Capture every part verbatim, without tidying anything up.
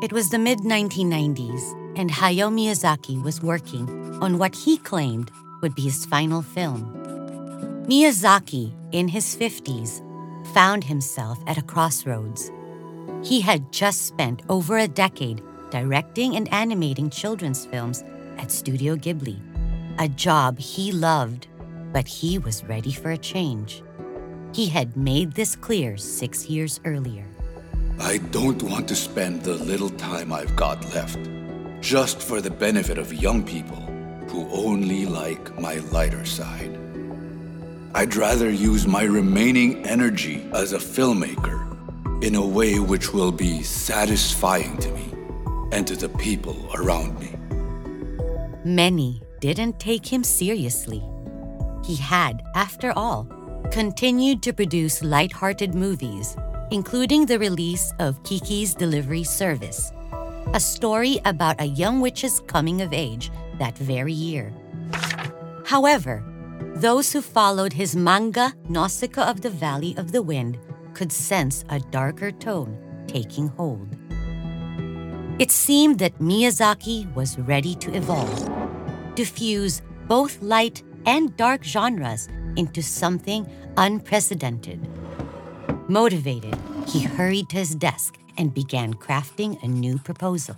It was the mid nineteen nineties, and Hayao Miyazaki was working on what he claimed would be his final film. Miyazaki, in his fifties, found himself at a crossroads. He had just spent over a decade directing and animating children's films at Studio Ghibli, a job he loved, but he was ready for a change. He had made this clear six years earlier. I don't want to spend the little time I've got left just for the benefit of young people who only like my lighter side. I'd rather use my remaining energy as a filmmaker in a way which will be satisfying to me and to the people around me. Many didn't take him seriously. He had, after all, continued to produce light-hearted movies, including the release of Kiki's Delivery Service, a story about a young witch's coming of age that very year. However, those who followed his manga Nausicaa of the Valley of the Wind could sense a darker tone taking hold. It seemed that Miyazaki was ready to evolve, to fuse both light and dark genres into something unprecedented. Motivated, he hurried to his desk and began crafting a new proposal.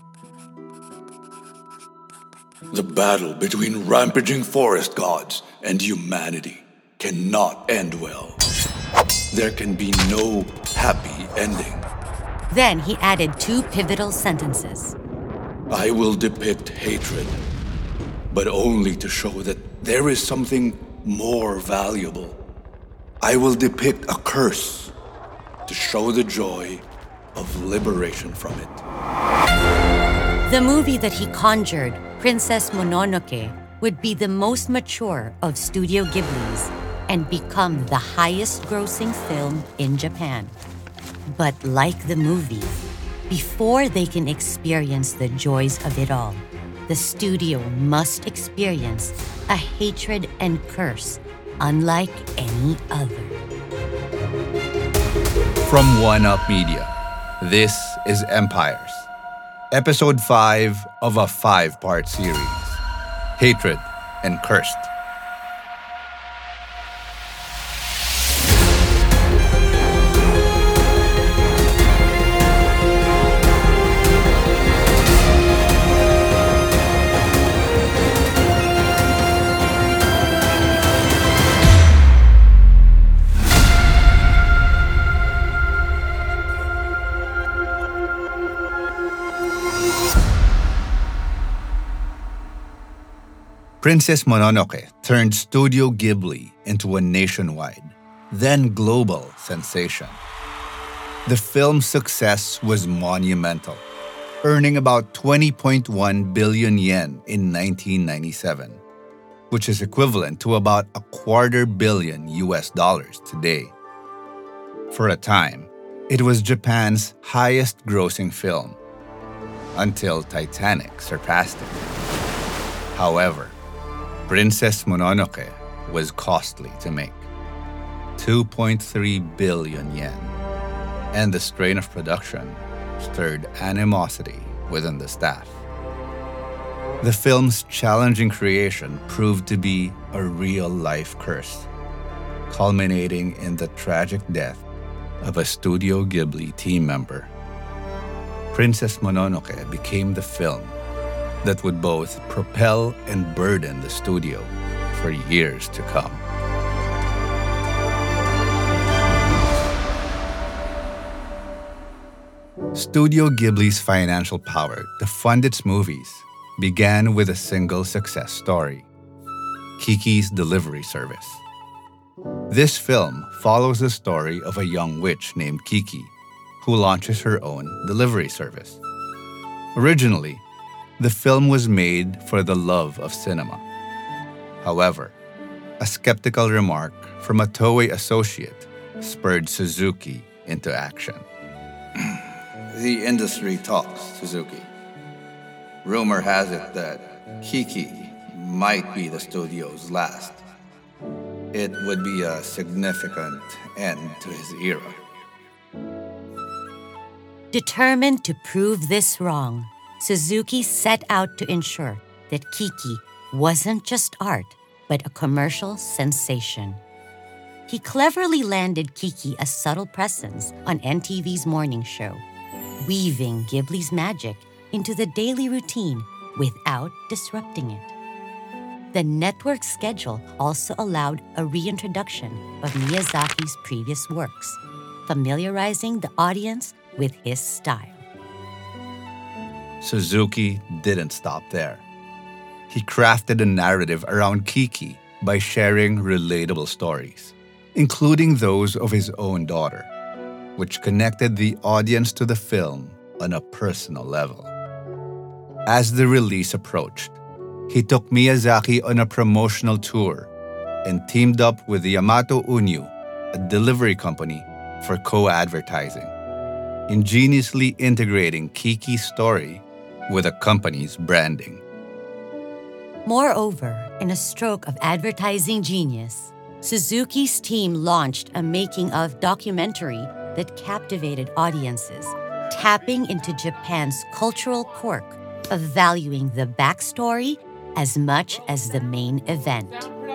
The battle between rampaging forest gods and humanity cannot end well. There can be no happy ending. Then he added two pivotal sentences. I will depict hatred, but only to show that there is something more valuable. I will depict a curse to show the joy of liberation from it. The movie that he conjured, Princess Mononoke, would be the most mature of Studio Ghibli's and become the highest-grossing film in Japan. But like the movie, before they can experience the joys of it all, the studio must experience a hatred and curse unlike any other. From One Up Media, this is Empires, Episode five of a five-part series, Hatred and Cursed. Princess Mononoke turned Studio Ghibli into a nationwide, then global sensation. The film's success was monumental, earning about twenty point one billion yen in nineteen ninety-seven, which is equivalent to about a quarter billion U S dollars today. For a time, it was Japan's highest-grossing film, until Titanic surpassed it. However, Princess Mononoke was costly to make, two point three billion yen, and the strain of production stirred animosity within the staff. The film's challenging creation proved to be a real-life curse, culminating in the tragic death of a Studio Ghibli team member. Princess Mononoke became the film that would both propel and burden the studio for years to come. Studio Ghibli's financial power to fund its movies began with a single success story, Kiki's Delivery Service. This film follows the story of a young witch named Kiki who launches her own delivery service. Originally, the film was made for the love of cinema. However, a skeptical remark from a Toei associate spurred Suzuki into action. The industry talks, Suzuki. Rumor has it that Kiki might be the studio's last. It would be a significant end to his era. Determined to prove this wrong, Suzuki set out to ensure that Kiki wasn't just art, but a commercial sensation. He cleverly landed Kiki a subtle presence on N T V's morning show, weaving Ghibli's magic into the daily routine without disrupting it. The network's schedule also allowed a reintroduction of Miyazaki's previous works, familiarizing the audience with his style. Suzuki didn't stop there. He crafted a narrative around Kiki by sharing relatable stories, including those of his own daughter, which connected the audience to the film on a personal level. As the release approached, he took Miyazaki on a promotional tour and teamed up with Yamato Unyu, a delivery company, for co-advertising, ingeniously integrating Kiki's story with the company's branding. Moreover, in a stroke of advertising genius, Suzuki's team launched a making-of documentary that captivated audiences, tapping into Japan's cultural quirk of valuing the backstory as much as the main event.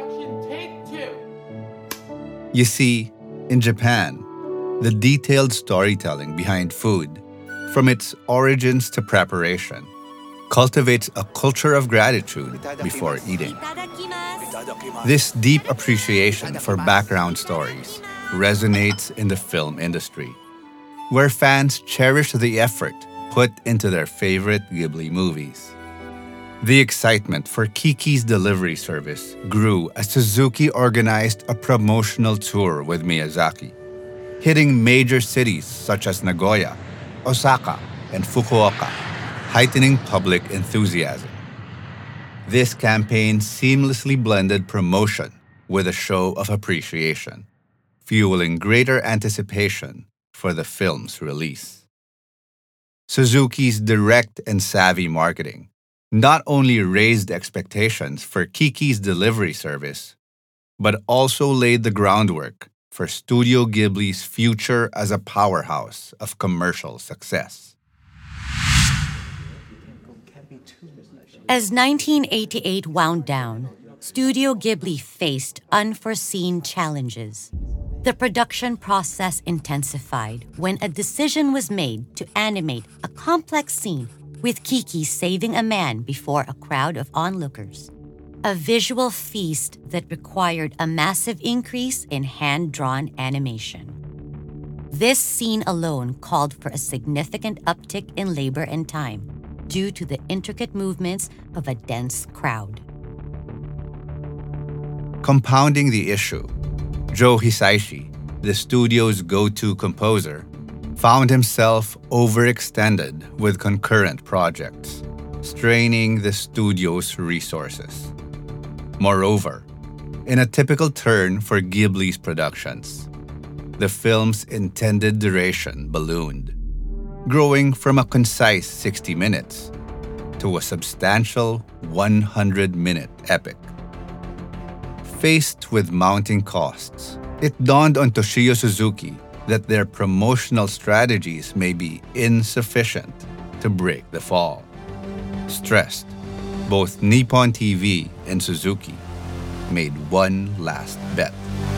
You see, in Japan, the detailed storytelling behind food, from its origins to preparation, cultivates a culture of gratitude before eating. This deep appreciation for background stories resonates in the film industry, where fans cherish the effort put into their favorite Ghibli movies. The excitement for Kiki's delivery service grew as Suzuki organized a promotional tour with Miyazaki, hitting major cities such as Nagoya, Osaka, and Fukuoka, heightening public enthusiasm. This campaign seamlessly blended promotion with a show of appreciation, fueling greater anticipation for the film's release. Suzuki's direct and savvy marketing not only raised expectations for Kiki's delivery service, but also laid the groundwork for Studio Ghibli's future as a powerhouse of commercial success. As nineteen eighty-eight wound down, Studio Ghibli faced unforeseen challenges. The production process intensified when a decision was made to animate a complex scene with Kiki saving a man before a crowd of onlookers. A visual feast that required a massive increase in hand-drawn animation. This scene alone called for a significant uptick in labor and time due to the intricate movements of a dense crowd. Compounding the issue, Joe Hisaishi, the studio's go-to composer, found himself overextended with concurrent projects, straining the studio's resources. Moreover, in a typical turn for Ghibli's productions, the film's intended duration ballooned, growing from a concise sixty minutes to a substantial one hundred minute epic. Faced with mounting costs, it dawned on Toshio Suzuki that their promotional strategies may be insufficient to break the fall. Stressed, both Nippon T V and Suzuki made one last bet.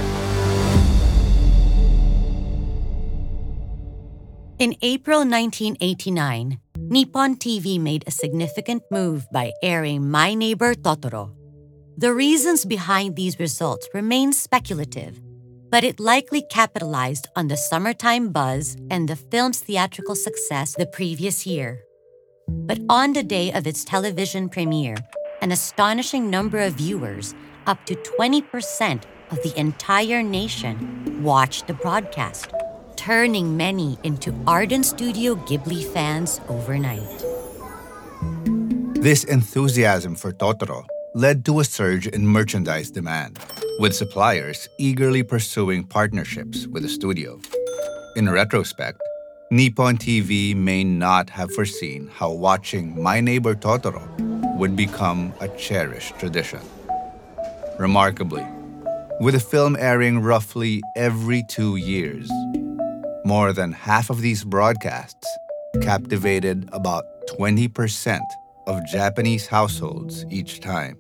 In April nineteen eighty-nine, Nippon T V made a significant move by airing My Neighbor Totoro. The reasons behind these results remain speculative, but it likely capitalized on the summertime buzz and the film's theatrical success the previous year. But on the day of its television premiere, an astonishing number of viewers, up to twenty percent of the entire nation, watched the broadcast, turning many into ardent Studio Ghibli fans overnight. This enthusiasm for Totoro led to a surge in merchandise demand, with suppliers eagerly pursuing partnerships with the studio. In retrospect, Nippon T V may not have foreseen how watching My Neighbor Totoro would become a cherished tradition. Remarkably, with the film airing roughly every two years, more than half of these broadcasts captivated about twenty percent of Japanese households each time.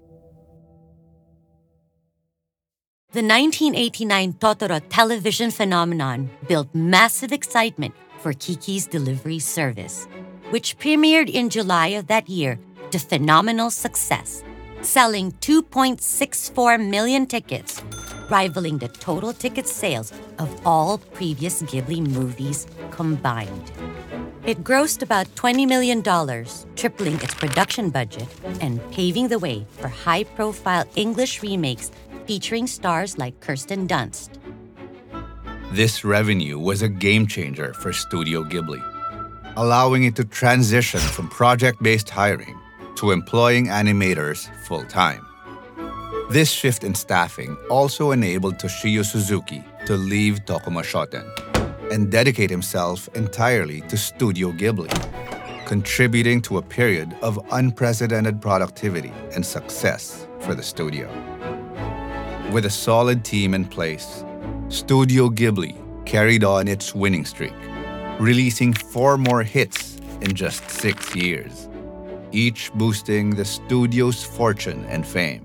The nineteen eighty-nine Totoro television phenomenon built massive excitement for Kiki's delivery service, which premiered in July of that year to phenomenal success, selling two point six four million tickets, rivaling the total ticket sales of all previous Ghibli movies combined. It grossed about twenty million dollars, tripling its production budget and paving the way for high-profile English remakes featuring stars like Kirsten Dunst. This revenue was a game-changer for Studio Ghibli, allowing it to transition from project-based hiring to employing animators full-time. This shift in staffing also enabled Toshio Suzuki to leave Tokuma Shoten and dedicate himself entirely to Studio Ghibli, contributing to a period of unprecedented productivity and success for the studio. With a solid team in place, Studio Ghibli carried on its winning streak, releasing four more hits in just six years, each boosting the studio's fortune and fame.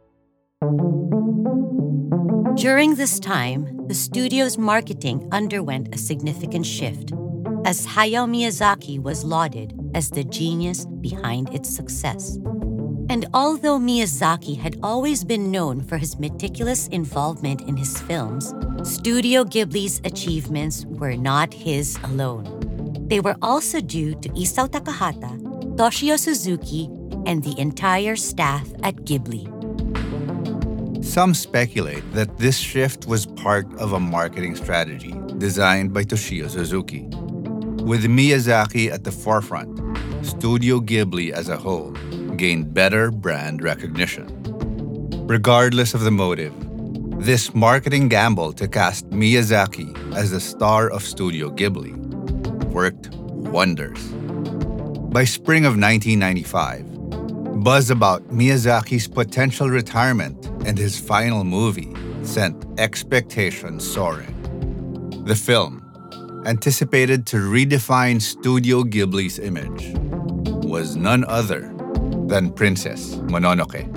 During this time, the studio's marketing underwent a significant shift, as Hayao Miyazaki was lauded as the genius behind its success. And although Miyazaki had always been known for his meticulous involvement in his films, Studio Ghibli's achievements were not his alone. They were also due to Isao Takahata, Toshio Suzuki, and the entire staff at Ghibli. Some speculate that this shift was part of a marketing strategy designed by Toshio Suzuki. With Miyazaki at the forefront, Studio Ghibli as a whole gained better brand recognition. Regardless of the motive, this marketing gamble to cast Miyazaki as the star of Studio Ghibli worked wonders. By spring of nineteen ninety-five, buzz about Miyazaki's potential retirement and his final movie sent expectations soaring. The film, anticipated to redefine Studio Ghibli's image, was none other than Princess Mononoke.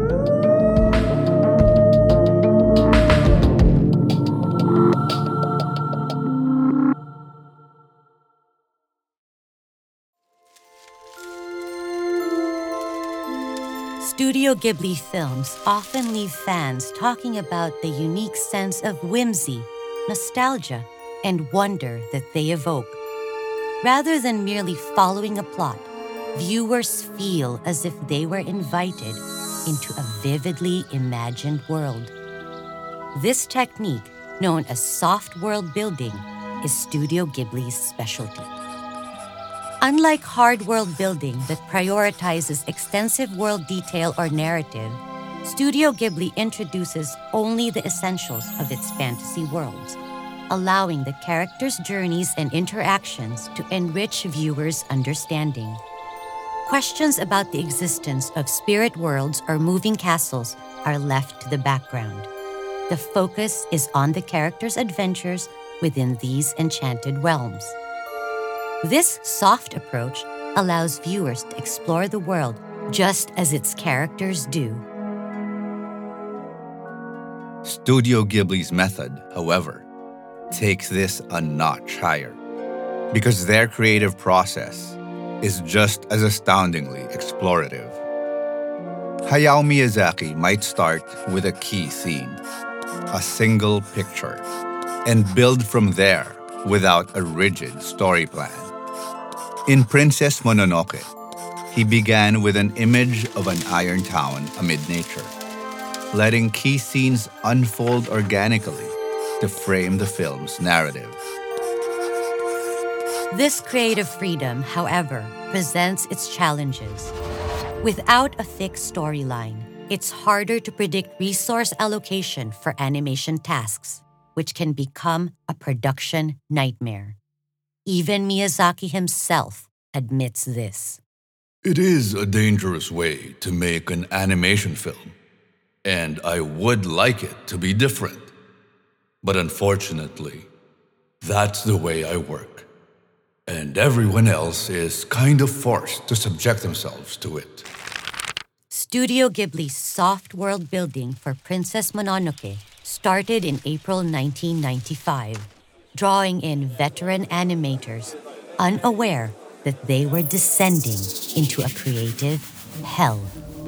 Studio Ghibli films often leave fans talking about the unique sense of whimsy, nostalgia, and wonder that they evoke. Rather than merely following a plot, viewers feel as if they were invited into a vividly imagined world. This technique, known as soft world building, is Studio Ghibli's specialty. Unlike hard world building that prioritizes extensive world detail or narrative, Studio Ghibli introduces only the essentials of its fantasy worlds, allowing the characters' journeys and interactions to enrich viewers' understanding. Questions about the existence of spirit worlds or moving castles are left to the background. The focus is on the characters' adventures within these enchanted realms. This soft approach allows viewers to explore the world just as its characters do. Studio Ghibli's method, however, takes this a notch higher, because their creative process is just as astoundingly explorative. Hayao Miyazaki might start with a key scene, a single picture, and build from there without a rigid story plan. In Princess Mononoke, he began with an image of an iron town amid nature, letting key scenes unfold organically to frame the film's narrative. This creative freedom, however, presents its challenges. Without a fixed storyline, it's harder to predict resource allocation for animation tasks, which can become a production nightmare. Even Miyazaki himself admits this. It is a dangerous way to make an animation film, and I would like it to be different. But unfortunately, that's the way I work. and everyone else is kind of forced to subject themselves to it. Studio Ghibli's soft world building for Princess Mononoke started in April nineteen ninety-five, drawing in veteran animators unaware that they were descending into a creative hell.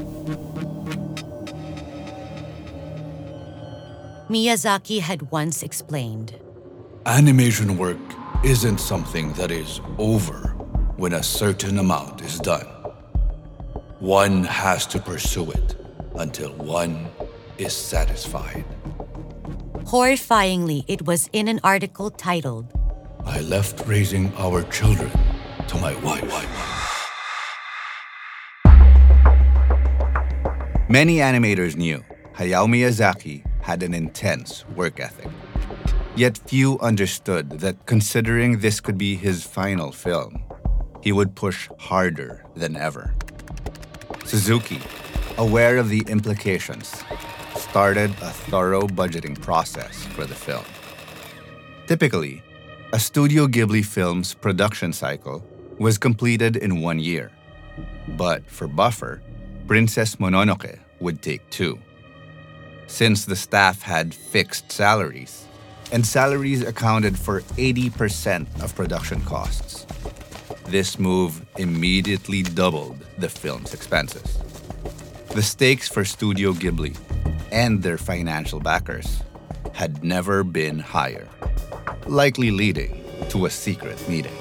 Miyazaki had once explained, Animation work isn't something that is over when a certain amount is done. One has to pursue it until one is satisfied. Horrifyingly, it was in an article titled, I left raising our children to my wife. Many animators knew Hayao Miyazaki had an intense work ethic. Yet few understood that considering this could be his final film, he would push harder than ever. Suzuki, aware of the implications, started a thorough budgeting process for the film. Typically, a Studio Ghibli film's production cycle was completed in one year. But for Buffer, Princess Mononoke would take two. Since the staff had fixed salaries, and salaries accounted for eighty percent of production costs, this move immediately doubled the film's expenses. The stakes for Studio Ghibli and their financial backers had never been higher, likely leading to a secret meeting.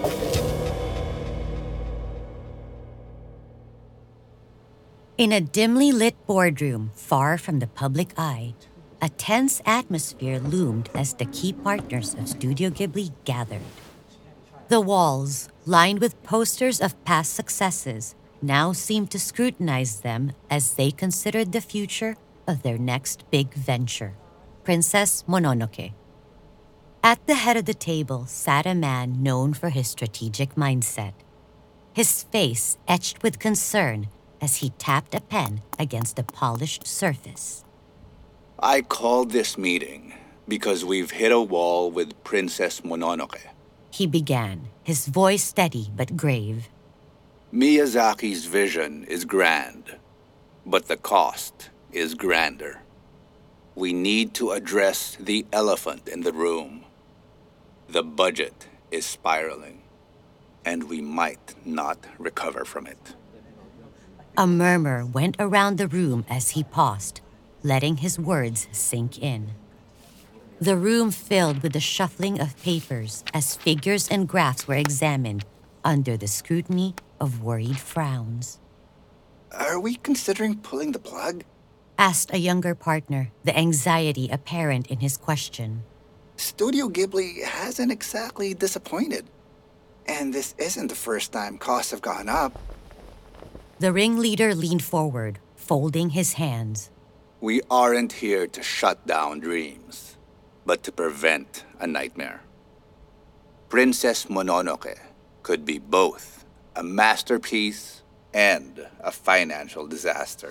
In a dimly lit boardroom far from the public eye, a tense atmosphere loomed as the key partners of Studio Ghibli gathered. The walls, lined with posters of past successes, now seemed to scrutinize them as they considered the future of their next big venture, Princess Mononoke. At the head of the table sat a man known for his strategic mindset, his face etched with concern as he tapped a pen against a polished surface. I called this meeting because we've hit a wall with Princess Mononoke. He began, his voice steady but grave. Miyazaki's vision is grand, but the cost is grander. We need to address the elephant in the room. The budget is spiraling, and we might not recover from it. A murmur went around the room as he paused, letting his words sink in. The room filled with the shuffling of papers as figures and graphs were examined under the scrutiny of worried frowns. Are we considering pulling the plug? Asked a younger partner, the anxiety apparent in his question. Studio Ghibli hasn't exactly disappointed. And this isn't the first time costs have gone up. The ringleader leaned forward, folding his hands. We aren't here to shut down dreams, but to prevent a nightmare. Princess Mononoke could be both a masterpiece and a financial disaster.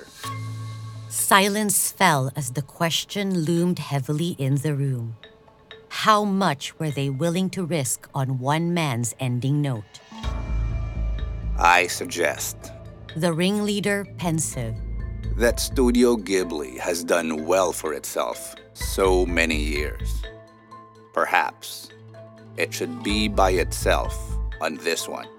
Silence fell as the question loomed heavily in the room. How much were they willing to risk on one man's ending note? I suggest the ringleader, pensive, that Studio Ghibli has done well for itself so many years. Perhaps it should be by itself on this one.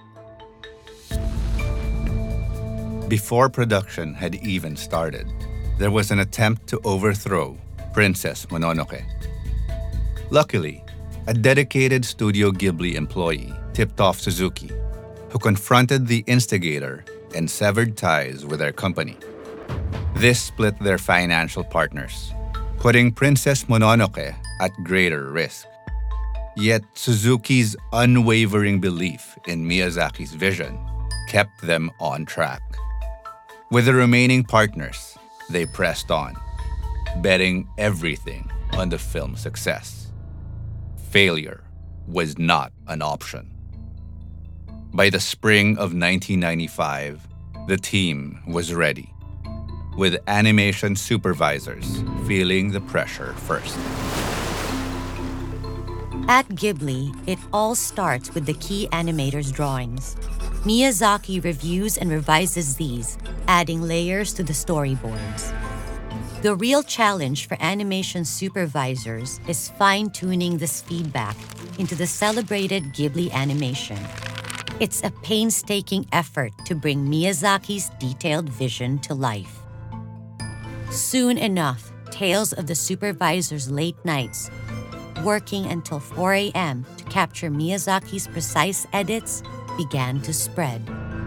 Before production had even started, there was an attempt to overthrow Princess Mononoke. Luckily, a dedicated Studio Ghibli employee tipped off Suzuki, who confronted the instigator and severed ties with their company. This split their financial partners, putting Princess Mononoke at greater risk. Yet Suzuki's unwavering belief in Miyazaki's vision kept them on track. With the remaining partners, they pressed on, betting everything on the film's success. Failure was not an option. By the spring of nineteen ninety-five, the team was ready, with animation supervisors feeling the pressure first. At Ghibli, it all starts with the key animator's drawings. Miyazaki reviews and revises these, adding layers to the storyboards. The real challenge for animation supervisors is fine-tuning this feedback into the celebrated Ghibli animation. It's a painstaking effort to bring Miyazaki's detailed vision to life. Soon enough, tales of the supervisor's late nights, working until four a.m. to capture Miyazaki's precise edits, began to spread.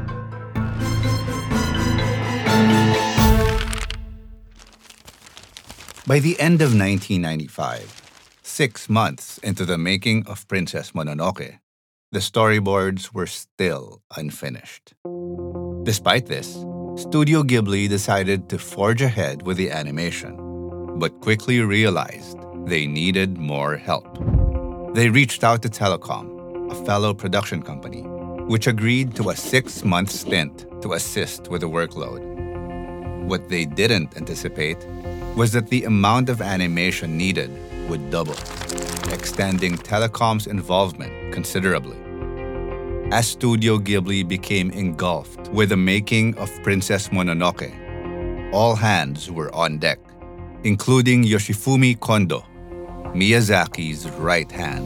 By the end of nineteen ninety-five, six months into the making of Princess Mononoke, the storyboards were still unfinished. Despite this, Studio Ghibli decided to forge ahead with the animation, but quickly realized they needed more help. They reached out to Telecom, a fellow production company, which agreed to a six-month stint to assist with the workload. What they didn't anticipate was that the amount of animation needed would double, extending Telecom's involvement considerably. As Studio Ghibli became engulfed with the making of Princess Mononoke, all hands were on deck, including Yoshifumi Kondo, Miyazaki's right hand.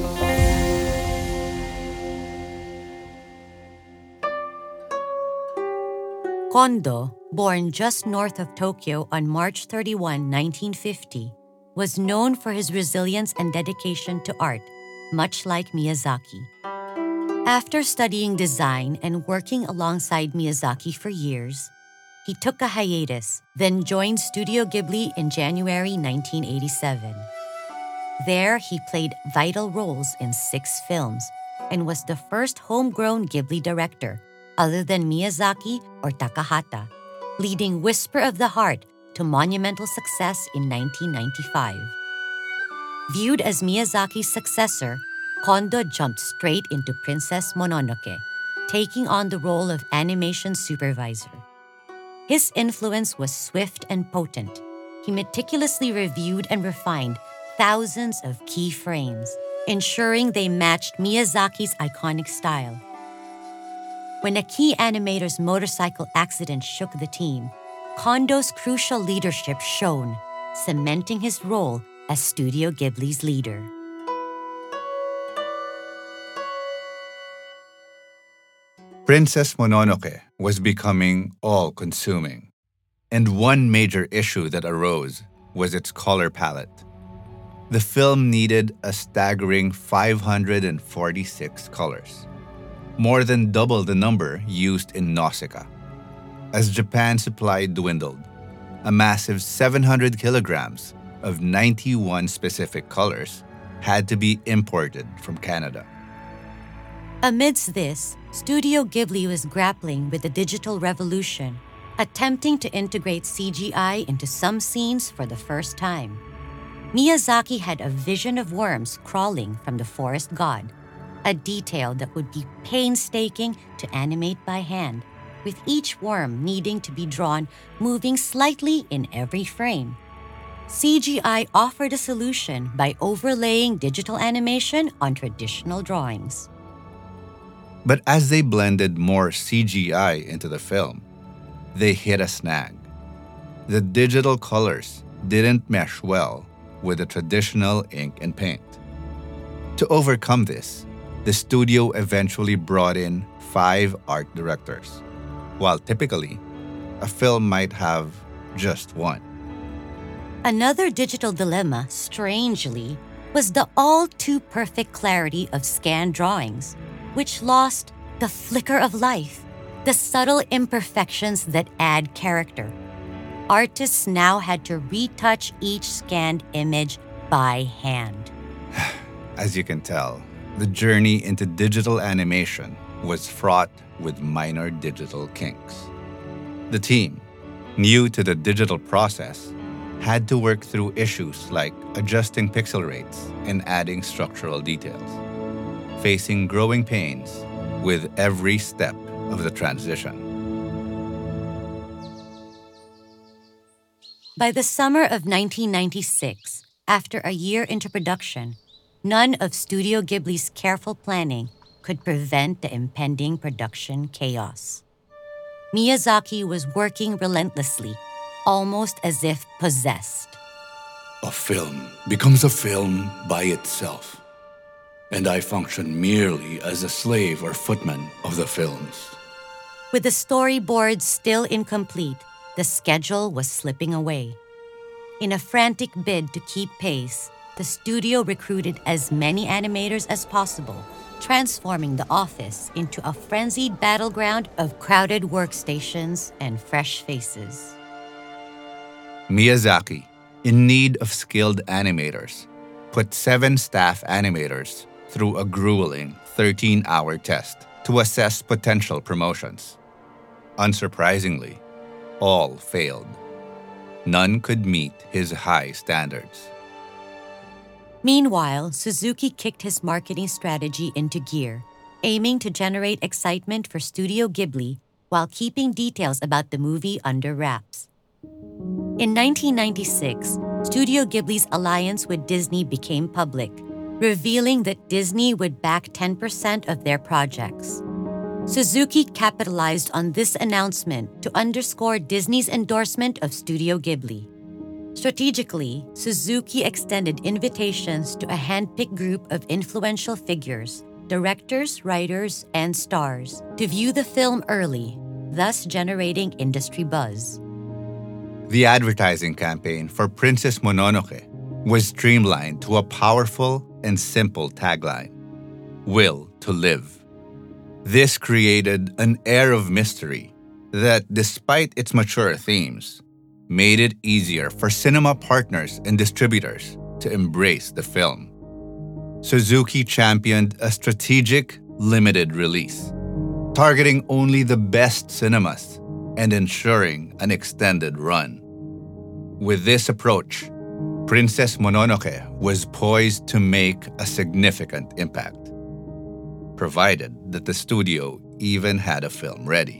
Kondo, born just north of Tokyo on March thirty-first, nineteen fifty, was known for his resilience and dedication to art, much like Miyazaki. After studying design and working alongside Miyazaki for years, he took a hiatus, then joined Studio Ghibli in January nineteen eighty-seven. There, he played vital roles in six films and was the first homegrown Ghibli director, other than Miyazaki or Takahata, leading Whisper of the Heart to monumental success in nineteen ninety-five. Viewed as Miyazaki's successor, Kondo jumped straight into Princess Mononoke, taking on the role of animation supervisor. His influence was swift and potent. He meticulously reviewed and refined thousands of key frames, ensuring they matched Miyazaki's iconic style. When a key animator's motorcycle accident shook the team, Kondo's crucial leadership shone, cementing his role as Studio Ghibli's leader. Princess Mononoke was becoming all-consuming, and one major issue that arose was its color palette. The film needed a staggering five hundred forty-six colors, more than double the number used in Nausicaa. As Japan's supply dwindled, a massive seven hundred kilograms of ninety-one specific colors had to be imported from Canada. Amidst this, Studio Ghibli was grappling with the digital revolution, attempting to integrate C G I into some scenes for the first time. Miyazaki had a vision of worms crawling from the forest god, a detail that would be painstaking to animate by hand, with each worm needing to be drawn moving slightly in every frame. C G I offered a solution by overlaying digital animation on traditional drawings. But as they blended more C G I into the film, they hit a snag. The digital colors didn't mesh well with the traditional ink and paint. To overcome this, the studio eventually brought in five art directors, while typically, a film might have just one. Another digital dilemma, strangely, was the all-too-perfect clarity of scanned drawings, which lost the flicker of life, the subtle imperfections that add character. Artists now had to retouch each scanned image by hand. As you can tell, the journey into digital animation was fraught with minor digital kinks. The team, new to the digital process, had to work through issues like adjusting pixel rates and adding structural details, facing growing pains with every step of the transition. By the summer of nineteen ninety-six, after a year into production, none of Studio Ghibli's careful planning could prevent the impending production chaos. Miyazaki was working relentlessly, almost as if possessed. A film becomes a film by itself, and I function merely as a slave or footman of the films. With the storyboards still incomplete, the schedule was slipping away. In a frantic bid to keep pace, the studio recruited as many animators as possible, transforming the office into a frenzied battleground of crowded workstations and fresh faces. Miyazaki, in need of skilled animators, put seven staff animators through a grueling thirteen-hour test to assess potential promotions. Unsurprisingly, all failed. None could meet his high standards. Meanwhile, Suzuki kicked his marketing strategy into gear, aiming to generate excitement for Studio Ghibli while keeping details about the movie under wraps. In nineteen ninety-six, Studio Ghibli's alliance with Disney became public, revealing that Disney would back ten percent of their projects. Suzuki capitalized on this announcement to underscore Disney's endorsement of Studio Ghibli. Strategically, Suzuki extended invitations to a handpicked group of influential figures, directors, writers, and stars, to view the film early, thus generating industry buzz. The advertising campaign for Princess Mononoke was streamlined to a powerful and simple tagline: Will to Live. This created an air of mystery that, despite its mature themes, made it easier for cinema partners and distributors to embrace the film. Suzuki championed a strategic, limited release, targeting only the best cinemas and ensuring an extended run. With this approach, Princess Mononoke was poised to make a significant impact, provided that the studio even had a film ready.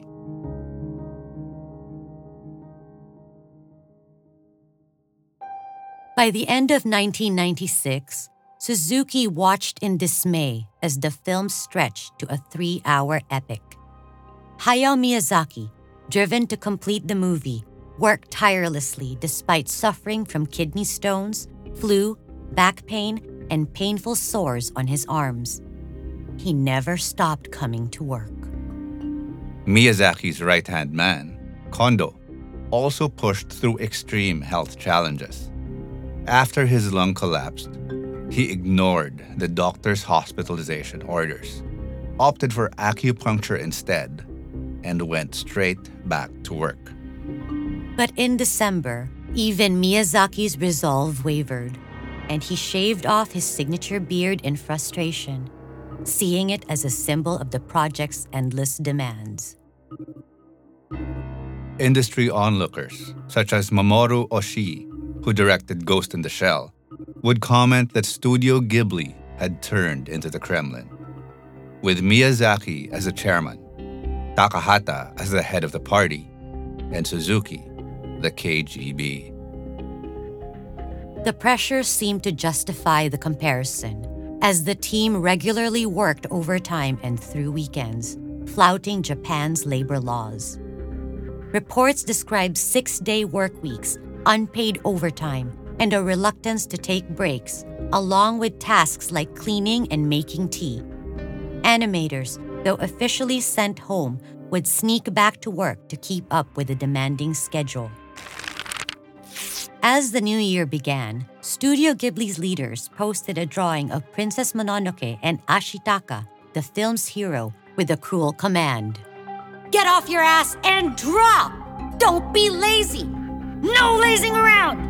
By the end of nineteen ninety-six, Suzuki watched in dismay as the film stretched to a three-hour epic. Hayao Miyazaki, driven to complete the movie, worked tirelessly despite suffering from kidney stones, flu, back pain, and painful sores on his arms. He never stopped coming to work. Miyazaki's right-hand man, Kondo, also pushed through extreme health challenges. After his lung collapsed, he ignored the doctor's hospitalization orders, opted for acupuncture instead, and went straight back to work. But in December, even Miyazaki's resolve wavered, and he shaved off his signature beard in frustration, seeing it as a symbol of the project's endless demands. Industry onlookers, such as Mamoru Oshii, who directed Ghost in the Shell, would comment that Studio Ghibli had turned into the Kremlin. With Miyazaki as the chairman, Takahata as the head of the party, and Suzuki, the K G B. The pressure seemed to justify the comparison, as the team regularly worked overtime and through weekends, flouting Japan's labor laws. Reports describe six-day work weeks, unpaid overtime, and a reluctance to take breaks, along with tasks like cleaning and making tea. Animators, though officially sent home, would sneak back to work to keep up with the demanding schedule. As the new year began, Studio Ghibli's leaders posted a drawing of Princess Mononoke and Ashitaka, the film's hero, with a cruel command. Get off your ass and draw! Don't be lazy! No lazing around!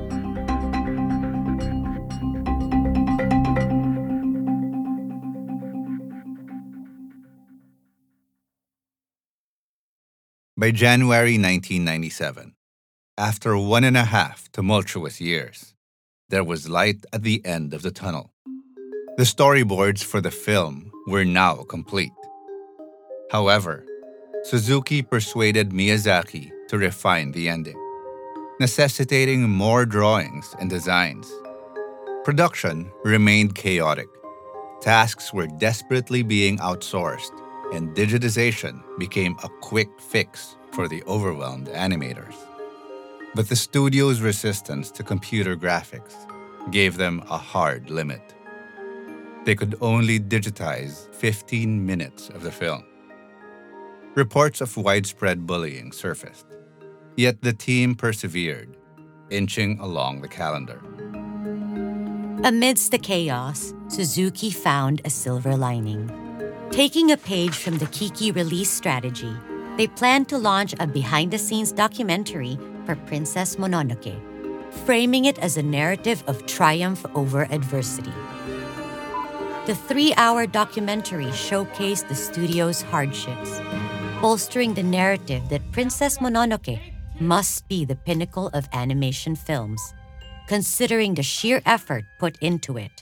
By January nineteen ninety-seven, after one and a half tumultuous years, there was light at the end of the tunnel. The storyboards for the film were now complete. However, Suzuki persuaded Miyazaki to refine the ending, necessitating more drawings and designs. Production remained chaotic. Tasks were desperately being outsourced, and digitization became a quick fix for the overwhelmed animators. But the studio's resistance to computer graphics gave them a hard limit. They could only digitize fifteen minutes of the film. Reports of widespread bullying surfaced, yet the team persevered, inching along the calendar. Amidst the chaos, Suzuki found a silver lining. Taking a page from the Kiki release strategy, they planned to launch a behind-the-scenes documentary for Princess Mononoke, framing it as a narrative of triumph over adversity. The three-hour documentary showcased the studio's hardships, bolstering the narrative that Princess Mononoke must be the pinnacle of animation films, considering the sheer effort put into it.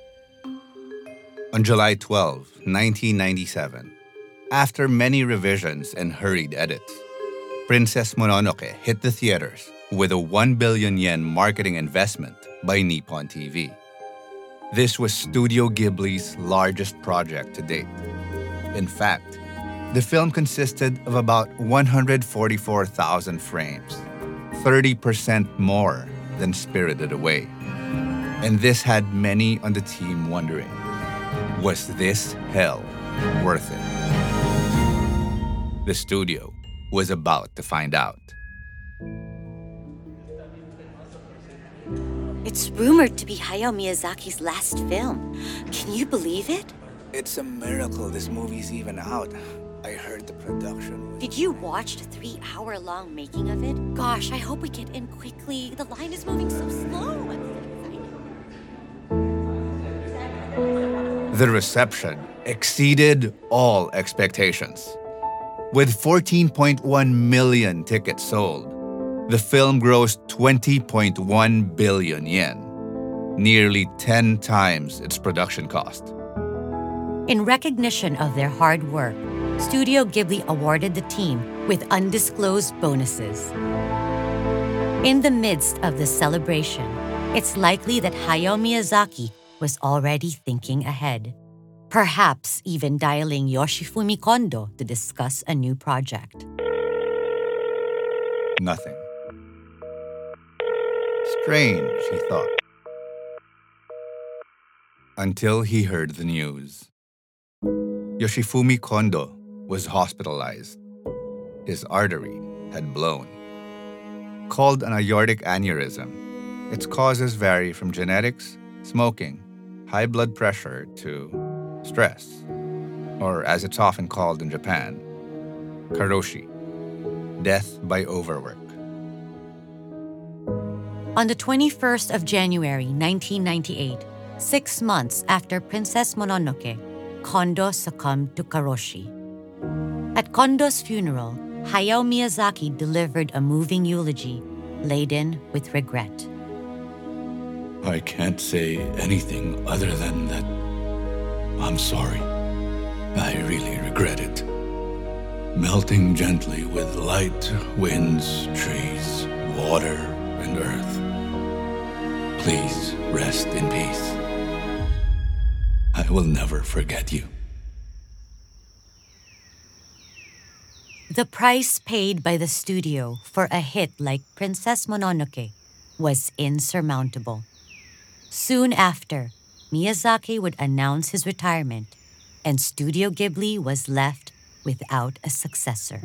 On July twelfth, nineteen ninety-seven, after many revisions and hurried edits, Princess Mononoke hit the theaters with a one billion yen marketing investment by Nippon T V. This was Studio Ghibli's largest project to date. In fact, the film consisted of about one hundred forty-four thousand frames, thirty percent more than Spirited Away. And this had many on the team wondering, was this hell worth it? The studio was about to find out. It's rumored to be Hayao Miyazaki's last film. Can you believe it? It's a miracle this movie's even out. I heard the production. Did you watch the three-hour-long making of it? Gosh, I hope we get in quickly. The line is moving so slow. I'm so excited. The reception exceeded all expectations. With fourteen point one million tickets sold, the film grossed twenty point one billion yen, nearly ten times its production cost. In recognition of their hard work, Studio Ghibli awarded the team with undisclosed bonuses. In the midst of the celebration, it's likely that Hayao Miyazaki was already thinking ahead, perhaps even dialing Yoshifumi Kondo to discuss a new project. Nothing. Strange, he thought. Until he heard the news. Yoshifumi Kondo was hospitalized. His artery had blown. Called an aortic aneurysm, its causes vary from genetics, smoking, high blood pressure to stress, or as it's often called in Japan, karoshi, death by overwork. On the twenty-first of January, nineteen ninety-eight, six months after Princess Mononoke, Kondo succumbed to karoshi. At Kondo's funeral, Hayao Miyazaki delivered a moving eulogy laden with regret. I can't say anything other than that I'm sorry. I really regret it. Melting gently with light, winds, trees, water, and earth. Please rest in peace. I will never forget you. The price paid by the studio for a hit like Princess Mononoke was insurmountable. Soon after, Miyazaki would announce his retirement, and Studio Ghibli was left without a successor.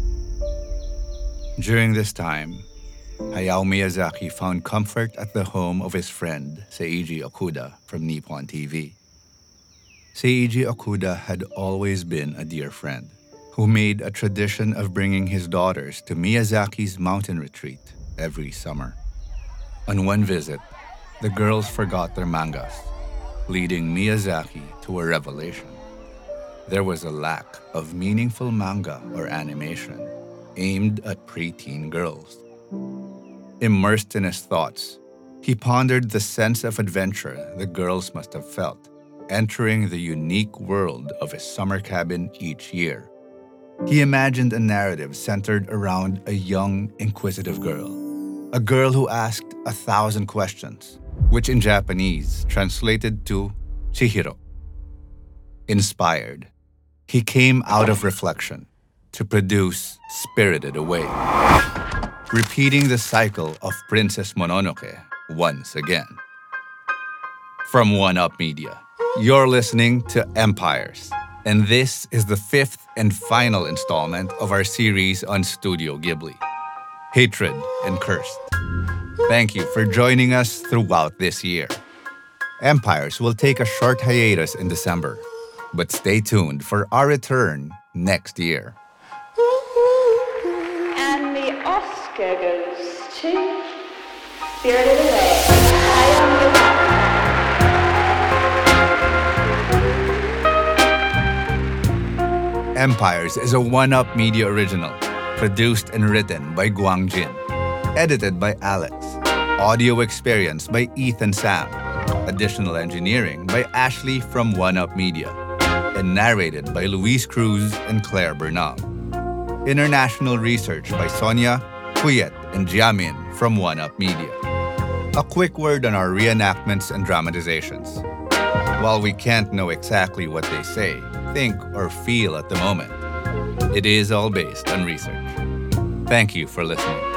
During this time, Hayao Miyazaki found comfort at the home of his friend Seiji Okuda from Nippon T V. Seiji Okuda had always been a dear friend who made a tradition of bringing his daughters to Miyazaki's mountain retreat every summer. On one visit, the girls forgot their mangas, leading Miyazaki to a revelation. There was a lack of meaningful manga or animation aimed at preteen girls. Immersed in his thoughts, he pondered the sense of adventure the girls must have felt entering the unique world of his summer cabin each year. He imagined a narrative centered around a young, inquisitive girl, a girl who asked a thousand questions, which in Japanese translated to Chihiro. Inspired, he came out of reflection to produce Spirited Away, repeating the cycle of Princess Mononoke once again. From One Up Media, you're listening to Empires, and this is the fifth and final installment of our series on Studio Ghibli, Hatred and Cursed. Thank you for joining us throughout this year. Empires will take a short hiatus in December, but stay tuned for our return next year. And the Oscar goes to Spirited Away. Hayao Miyazaki. Empires is a One Up Media original, produced and written by Guang Jin, edited by Alex, audio experience by Ethan Sam, additional engineering by Ashley from One Up Media, and narrated by Luis Cruz and Claire Bernal. International research by Sonia, Kuyet, and Jiamin from One Up Media. A quick word on our reenactments and dramatizations. While we can't know exactly what they say, think, or feel at the moment, it is all based on research. Thank you for listening.